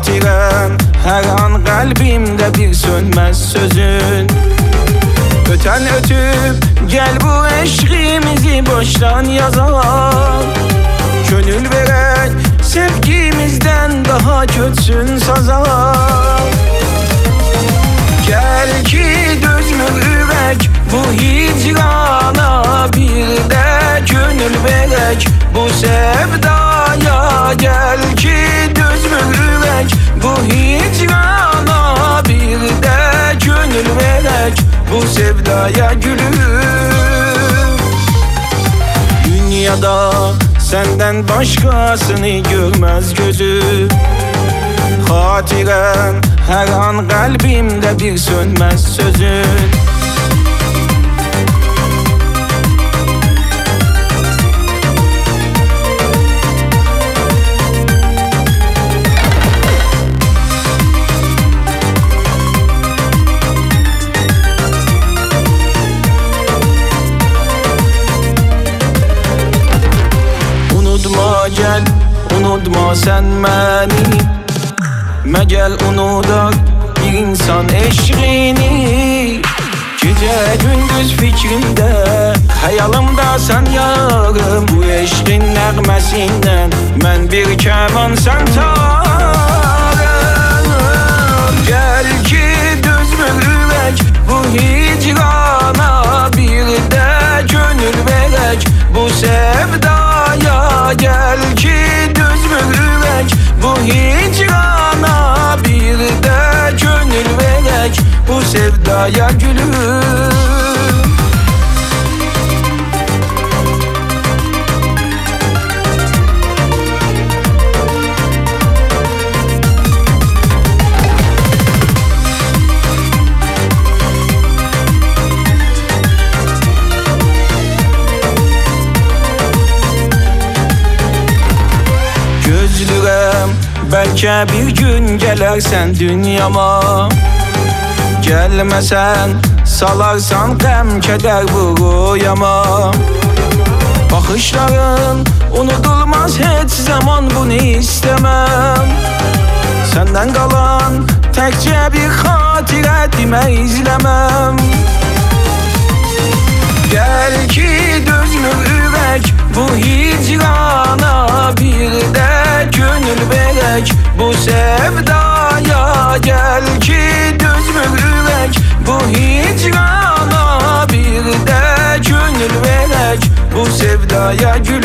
Hatiren her an kalbimde bir sönmez sözün. Öten ötüp gel bu eşkimizi baştan yazalım. Gönül verek sevgimizden daha kötsün sazalım. Gel ki dözmür yürek bu hicrana, bir de gönül verek bu sevdaya. Gel ki dözmür yürek bu hicrana, bir de gönül verek bu sevdaya gülüm. Dünyada senden başkasını görmez gözüm. Hatiren her an kalbimde bir sönmez sözün. Unutma gel, unutma sen beni. Gel unudak bir insan eşliğini. Gece gündüz fikrimde, hayalımda sen yarım. Bu eşkin nəğməsindən mən bir keman sen tarım. Gel ki dözmür yürek bu hicrana, bir de gönül verek bu sevdaya. Gel ki dözmür yürek bu hicrana, bir de gönül verek bu sevdaya gülüm. Gözlürəm belki bir gün gelersen dünyama. Gelmesen salarsan qəm keder bu rüyama. Bakışların unutulmaz hiç zaman, bunu istemem. Senden kalan tekçe bir hatire dime izlemem. Gel ki dözmür yürek bu hicrana, bir de gönül verek bu sevdaya. Gel ki dözmür yürek bu hicrana, bir de gönül verek bu sevdaya gül.